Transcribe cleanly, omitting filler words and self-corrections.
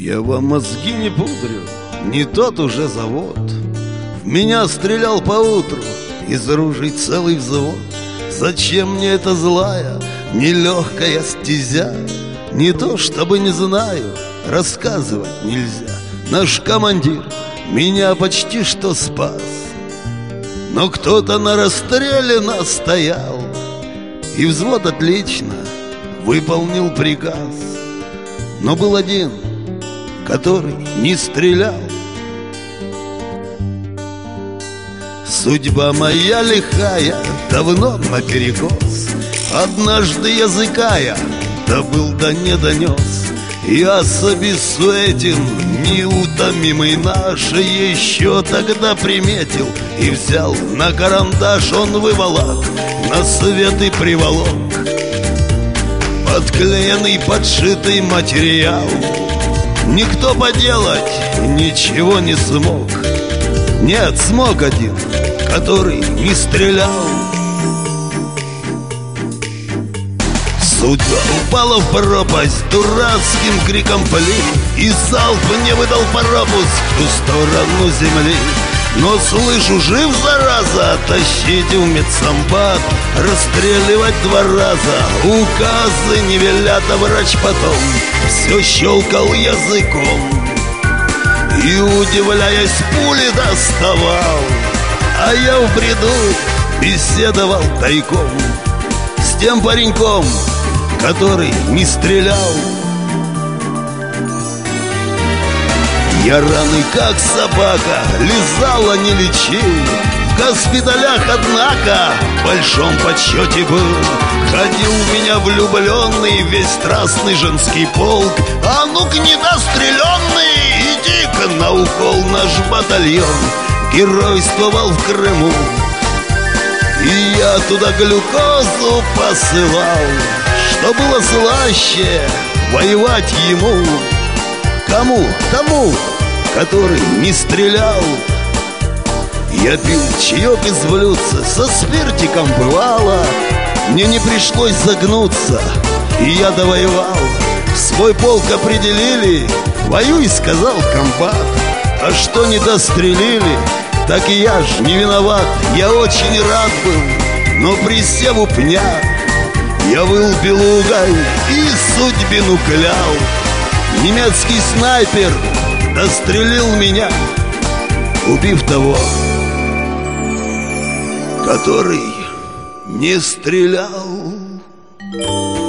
Я вам мозги не пудрю, не тот уже завод. В меня стрелял поутру из ружей целый взвод. Зачем мне эта злая, нелегкая стезя? Не то чтобы не знаю, рассказывать нельзя. Наш командир меня почти что спас, но кто-то на расстреле настоял, и взвод отлично выполнил приказ. Но был один, который не стрелял. Судьба моя лихая, давно наперекос. Однажды языкая, да был да не донес. И особисту этим неутомимый наш еще тогда приметил и взял на карандаш. Он выволок на свет и приволок подклеенный, подшитый материал. Никто поделать ничего не смог. Нет, смог один, который не стрелял. Судьба упала в пропасть дурацким криком пли, и залп мне выдал пропуск в ту сторону земли. Но слышу, жив зараза, тащите в медсамбат, расстреливать 2 раза. Указы не велят, а врач потом все щелкал языком и, удивляясь, пули доставал. А я в бреду беседовал тайком с тем пареньком, который не стрелял. Я раны, как собака, лизал, а не лечил. В госпиталях, однако, в большом подсчете был. Ходил у меня влюбленный весь страстный женский полк. А ну-ка, недостреленный, иди-ка на укол. Наш батальон геройствовал в Крыму, и я туда глюкозу посылал, что было слаще воевать ему. Кому? Тому, который не стрелял. Я пил чаек из блюдца, со спиртиком бывало. Мне не пришлось загнуться, и я довоевал. В свой полк определили, воюй, сказал комбат. А что не дострелили, так и я ж не виноват. Я очень рад был, но присев у пня, я вылупил уголь и судьбину клял. Немецкий снайпер дострелил меня, убив того, который не стрелял.